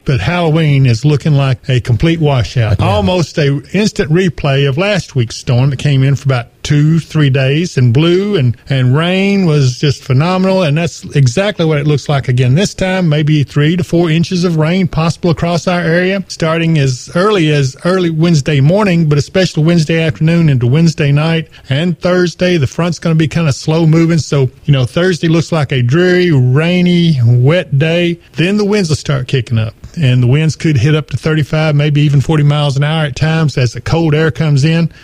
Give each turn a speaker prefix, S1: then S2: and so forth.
S1: But Halloween is looking like a complete washout. Yeah. Almost a instant replay of last week's storm that came in for about 2-3 days and blew and rain was just phenomenal. And that's exactly what it looks like again this time. Maybe 3 to 4 inches of rain possible across our area, starting as early Wednesday morning, but especially Wednesday afternoon into Wednesday night and Thursday. The front's going to be kind of slow moving. So, Thursday looks like a dreary, rainy, wet day. Then the winds will start kicking up. And the winds could hit up to 35, maybe even 40 miles an hour at times as the cold air comes in.